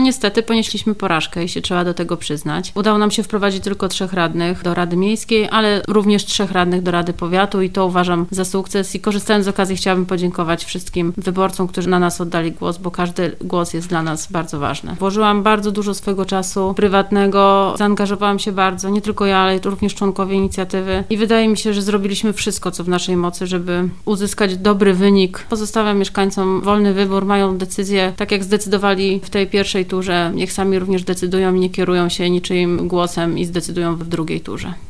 Niestety ponieśliśmy porażkę, jeśli trzeba do tego przyznać. Udało nam się wprowadzić tylko 3 radnych do Rady Miejskiej, ale również 3 radnych do Rady Powiatu i to uważam za sukces. I korzystając z okazji chciałabym podziękować wszystkim wyborcom, którzy na nas oddali głos, bo każdy głos jest dla nas bardzo ważny. Włożyłam bardzo dużo swojego czasu prywatnego, zaangażowałam się bardzo, nie tylko ja, ale również członkowie inicjatywy i wydaje mi się, że zrobiliśmy wszystko, co w naszej mocy, żeby uzyskać dobry wynik. Pozostawiam mieszkańcom wolny wybór, mają decyzję, tak jak zdecydowali w tej pierwszej turze, niech sami również decydują i nie kierują się niczyim głosem i zdecydują w drugiej turze.